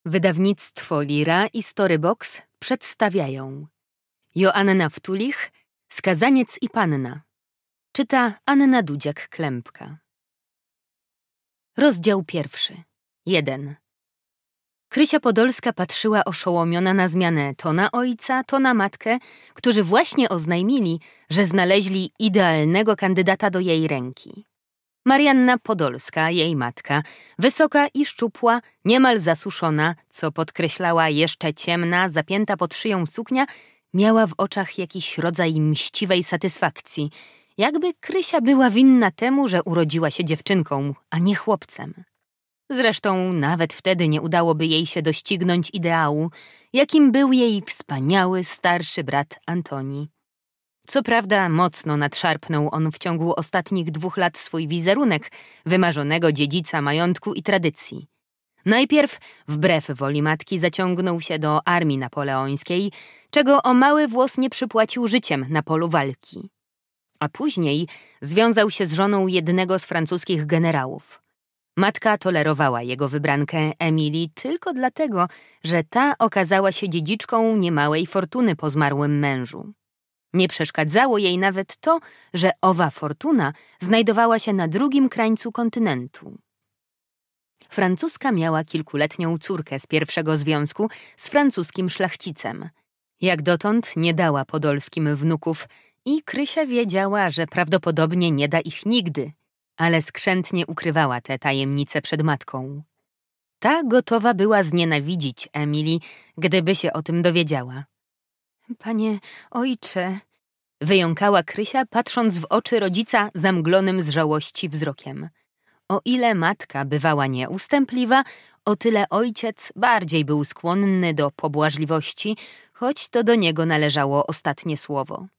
Wydawnictwo Lira i Storybox przedstawiają Joanna Wtulich, Skazaniec i panna. Czyta Anna Dudziak-Klempka. Rozdział 1. 1. Krysia Podolska patrzyła oszołomiona na zmianę to na ojca, to na matkę, którzy właśnie oznajmili, że znaleźli idealnego kandydata do jej ręki. Marianna Podolska, jej matka, wysoka i szczupła, niemal zasuszona, co podkreślała jeszcze ciemna, zapięta pod szyją suknia, miała w oczach jakiś rodzaj mściwej satysfakcji, jakby Krysia była winna temu, że urodziła się dziewczynką, a nie chłopcem. Zresztą nawet wtedy nie udałoby jej się doścignąć ideału, jakim był jej wspaniały, starszy brat Antoni. Co prawda mocno nadszarpnął on w ciągu ostatnich 2 lat swój wizerunek wymarzonego dziedzica majątku i tradycji. Najpierw, wbrew woli matki, zaciągnął się do armii napoleońskiej, czego o mały włos nie przypłacił życiem na polu walki. A później związał się z żoną jednego z francuskich generałów. Matka tolerowała jego wybrankę Emilii tylko dlatego, że ta okazała się dziedziczką niemałej fortuny po zmarłym mężu. Nie przeszkadzało jej nawet to, że owa fortuna znajdowała się na drugim krańcu kontynentu. Francuska miała kilkuletnią córkę z pierwszego związku z francuskim szlachcicem. Jak dotąd nie dała Podolskim wnuków i Krysia wiedziała, że prawdopodobnie nie da ich nigdy, ale skrzętnie ukrywała tę tajemnicę przed matką. Ta gotowa była znienawidzić Emilii, gdyby się o tym dowiedziała. Panie ojcze, wyjąkała Krysia, patrząc w oczy rodzica zamglonym z żałości wzrokiem. O ile matka bywała nieustępliwa, o tyle ojciec bardziej był skłonny do pobłażliwości, choć to do niego należało ostatnie słowo.